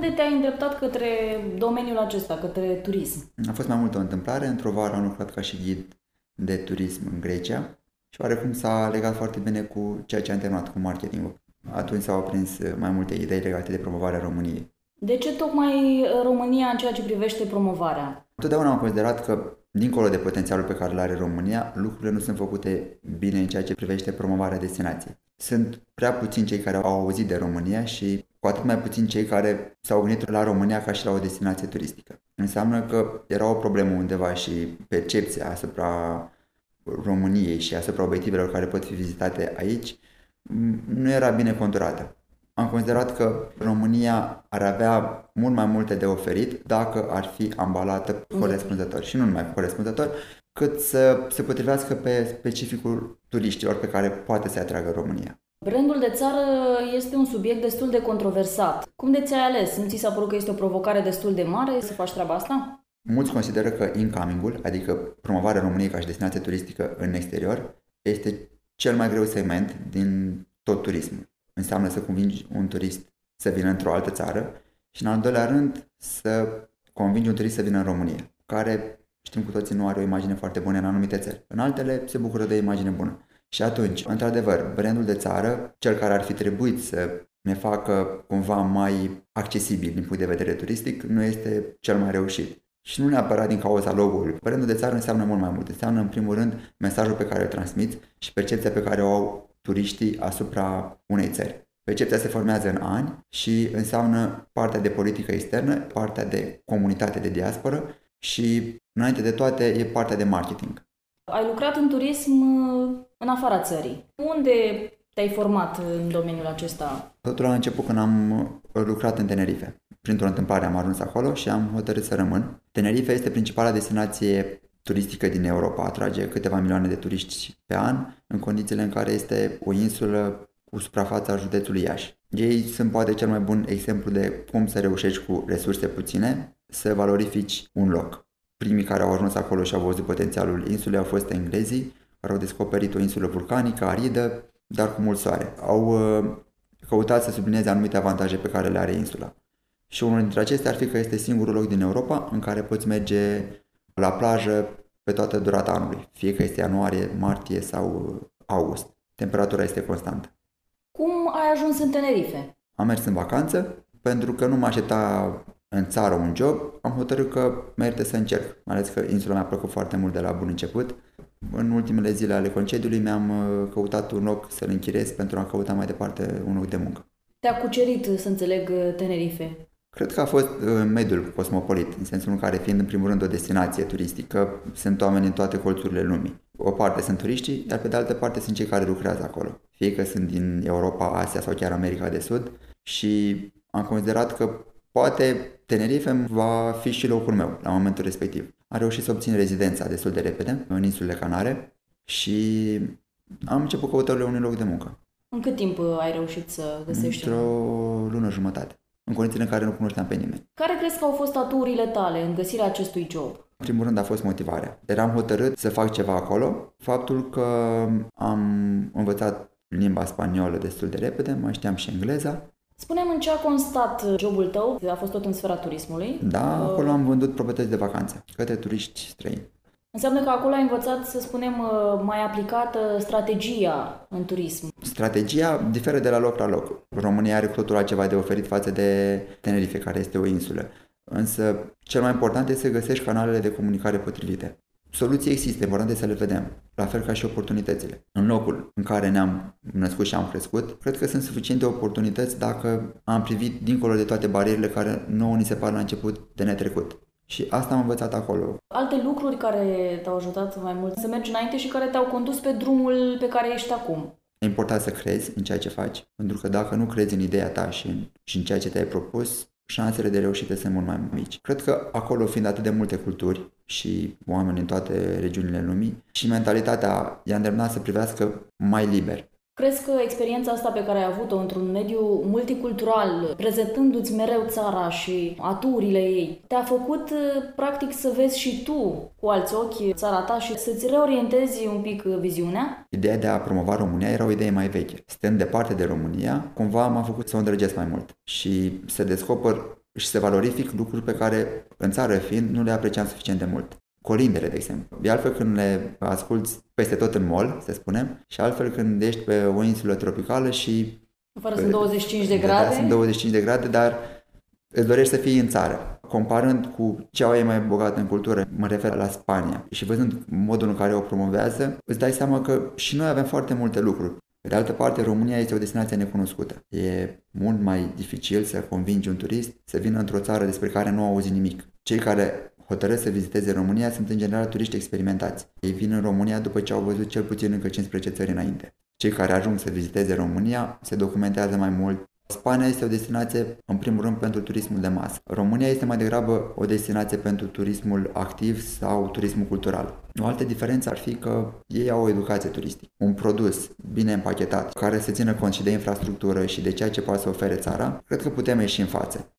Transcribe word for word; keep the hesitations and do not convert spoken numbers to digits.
unde te-ai îndreptat către domeniul acesta, către turism? A fost mai mult o întâmplare. Într-o vară am lucrat ca și ghid de turism în Grecia și oarecum s-a legat foarte bine cu ceea ce am terminat cu marketingul. Atunci s-au aprins mai multe idei legate de promovarea României. De ce tocmai România în ceea ce privește promovarea? Totdeauna am considerat că, dincolo de potențialul pe care îl are România, lucrurile nu sunt făcute bine în ceea ce privește promovarea destinației. Sunt prea puțini cei care au auzit de România și cu atât mai puțini cei care s-au gândit la România ca și la o destinație turistică. Înseamnă că era o problemă undeva și percepția asupra României și asupra obiectivelor care pot fi vizitate aici nu era bine conturată. Am considerat că România ar avea mult mai multe de oferit dacă ar fi ambalată corespunzător și nu numai corespunzător, cât să se potrivească pe specificul turiștilor pe care poate să atragă România. Brandul de țară este un subiect destul de controversat. Cum de ți-ai ales? Nu ți s-a părut că este o provocare destul de mare să faci treaba asta? Mulți consideră că incoming-ul, adică promovarea României ca și destinație turistică în exterior, este cel mai greu segment din tot turismul. Înseamnă să convingi un turist să vină într-o altă țară și, în al doilea rând, să convingi un turist să vină în România, care, știm cu toții, nu are o imagine foarte bună în anumite țări. În altele se bucură de o imagine bună. Și atunci, într-adevăr, brandul de țară, cel care ar fi trebuit să ne facă cumva mai accesibil din punct de vedere turistic, nu este cel mai reușit. Și nu neapărat din cauza logo-ului. Brandul de țară înseamnă mult mai mult. Înseamnă, în primul rând, mesajul pe care îl transmiți și percepția pe care o au turiștii asupra unei țări. Percepția se formează în ani și înseamnă partea de politică externă, partea de comunitate de diasporă și, înainte de toate, e partea de marketing. Ai lucrat în turism în afara țării. Unde te-ai format în domeniul acesta? Totul a început când am lucrat în Tenerife. Printr-o întâmplare am ajuns acolo și am hotărât să rămân. Tenerife este principala destinație turistică din Europa, atrage câteva milioane de turiști pe an, în condițiile în care este o insulă cu suprafața județului Iași. Ei sunt poate cel mai bun exemplu de cum să reușești cu resurse puține să valorifici un loc. Primii care au ajuns acolo și au văzut potențialul insulei au fost englezii, care au descoperit o insulă vulcanică, aridă, dar cu mult soare. Au uh, căutat să sublinieze anumite avantaje pe care le are insula. Și unul dintre acestea ar fi că este singurul loc din Europa în care poți merge la plajă pe toată durata anului, fie că este ianuarie, martie sau august. Temperatura este constantă. Cum ai ajuns în Tenerife? Am mers în vacanță, pentru că nu mă aștepta în țară un job, am hotărât că merită să încerc, mai ales că insula mi-a plăcut foarte mult de la bun început. În ultimele zile ale concediului mi-am căutat un loc să-l închiriez pentru a căuta mai departe un loc de muncă. Te-a cucerit, să înțeleg, Tenerife? Cred că a fost mediul cosmopolit, în sensul în care, fiind în primul rând o destinație turistică, sunt oameni în toate colțurile lumii. O parte sunt turiștii, dar pe de altă parte sunt cei care lucrează acolo. Fie că sunt din Europa, Asia sau chiar America de Sud și am considerat că poate Tenerife va fi și locul meu la momentul respectiv. Am reușit să obțin rezidența destul de repede în insulele Canare și am început căutările unui loc de muncă. În cât timp ai reușit să găsești? Într-o lună jumătate, în condițiile în care nu cunoșteam pe nimeni. Care crezi că au fost aturile tale în găsirea acestui job? În primul rând a fost motivarea. Eram hotărât să fac ceva acolo. Faptul că am învățat limba spaniolă destul de repede, mai știam și engleza. Spune-mi în ce a constat jobul tău? A fost tot în sfera turismului? Da, acolo am vândut proprietăți de vacanțe către turiști străini. Înseamnă că acolo ai învățat, să spunem, mai aplicată strategia în turism. Strategia diferă de la loc la loc. România are cu totul altceva de oferit față de Tenerife, care este o insulă. Însă, cel mai important este să găsești canalele de comunicare potrivite. Soluții există, important este să le vedem, la fel ca și oportunitățile. În locul în care ne-am născut și am crescut, cred că sunt suficiente oportunități dacă am privit dincolo de toate barierele care nouă ni se par la început de netrecut. Și asta am învățat acolo. Alte lucruri care te-au ajutat mai mult să mergi înainte și care te-au condus pe drumul pe care ești acum? E important să crezi în ceea ce faci, pentru că dacă nu crezi în ideea ta și în, și în ceea ce te-ai propus, șansele de reușită sunt mult mai mici. Cred că acolo, fiind atât de multe culturi și oameni în toate regiunile lumii, și mentalitatea i-a îndemnat să privească mai liber. Crezi că experiența asta pe care ai avut-o într-un mediu multicultural, prezentându-ți mereu țara și aturile ei, te-a făcut practic să vezi și tu cu alți ochi țara ta și să-ți reorientezi un pic viziunea? Ideea de a promova România era o idee mai veche. Stând departe de România, cumva m-a făcut să o îndrăgesc mai mult și să descoper și să valorific lucruri pe care, în țară fiind, nu le apreciam suficient de mult. Colindele, de exemplu. E altfel când le asculți peste tot în mall, să spunem, și altfel când ești pe o insulă tropicală și... Afară sunt douăzeci și cinci de grade. Da, sunt douăzeci și cinci de grade, dar îți dorești să fii în țară. Comparând cu ce au ei mai bogat în cultură, mă refer la Spania, și văzând modul în care o promovează, îți dai seama că și noi avem foarte multe lucruri. Pe de altă parte, România este o destinație necunoscută. E mult mai dificil să convingi un turist să vină într-o țară despre care nu auzi nimic. Cei care hotărăsc să viziteze România sunt în general turiști experimentați. Ei vin în România după ce au văzut cel puțin încă cincisprezece țări înainte. Cei care ajung să viziteze România se documentează mai mult. Spania este o destinație, în primul rând, pentru turismul de masă. România este mai degrabă o destinație pentru turismul activ sau turismul cultural. O altă diferență ar fi că ei au o educație turistică. Un produs bine împachetat, care să țină cont și de infrastructură și de ceea ce poate să ofere țara, cred că putem ieși în față.